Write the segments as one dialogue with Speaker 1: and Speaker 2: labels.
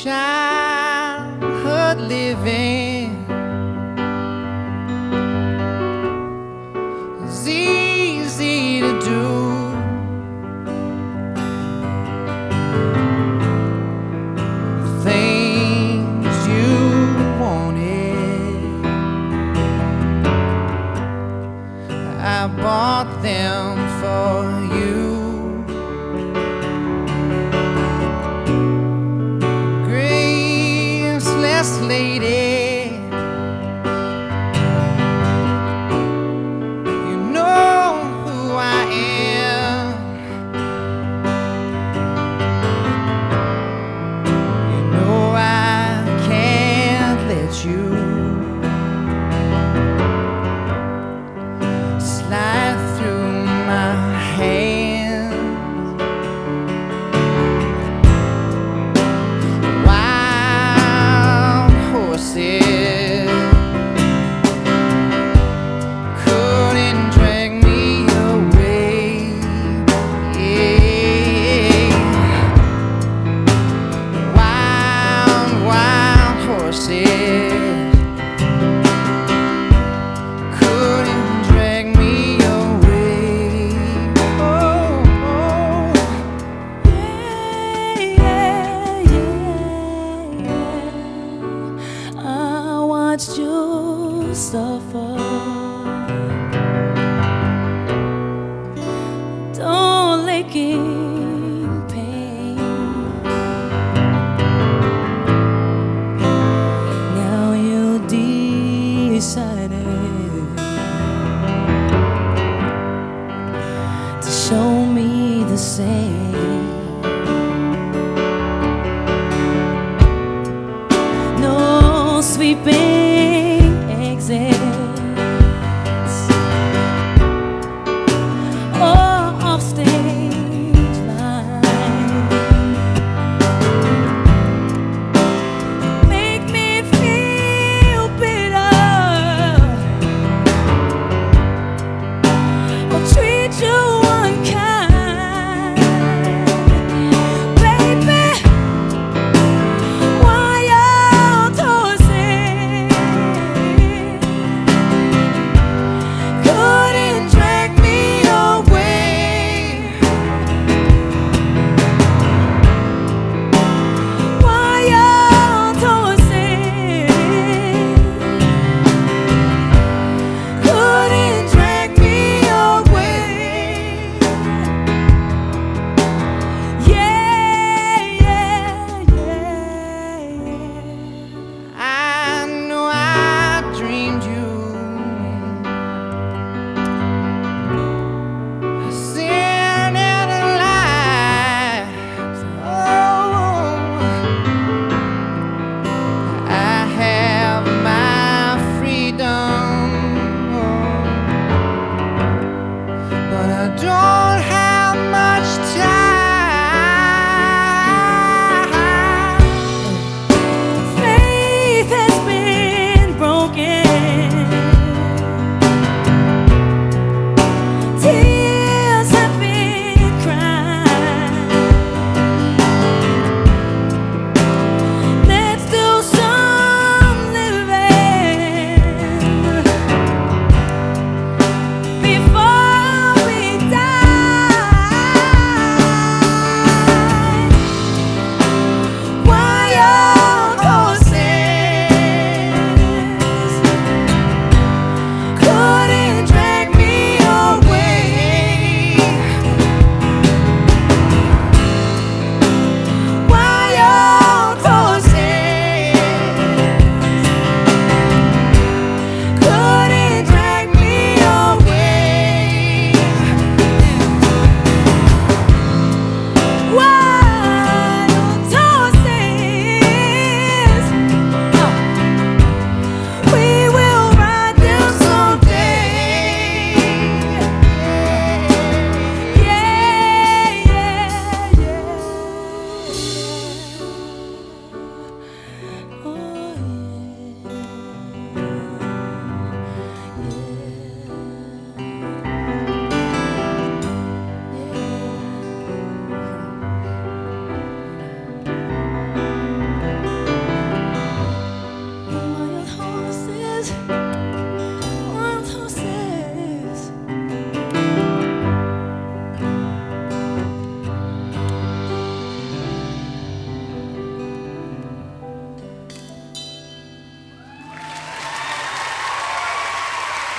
Speaker 1: childhood living is easy to do. Things you wanted, I bought them for you. Graceless lady, you know who I am. You know I can't let you slide through my hands. Wild horses couldn't drag me away. Yeah. Wild horses couldn't drag me away. Oh, oh.
Speaker 2: I watched you suffer. Don't lick in pain. Now you decided to show me the same. No sweeping exits or offstage line. Make me feel bitter or treat you unkind. Baby, wild horses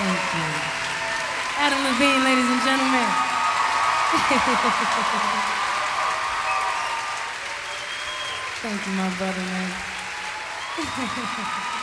Speaker 2: Thank you. Adam Levine, ladies and gentlemen. Thank you, my brother, man.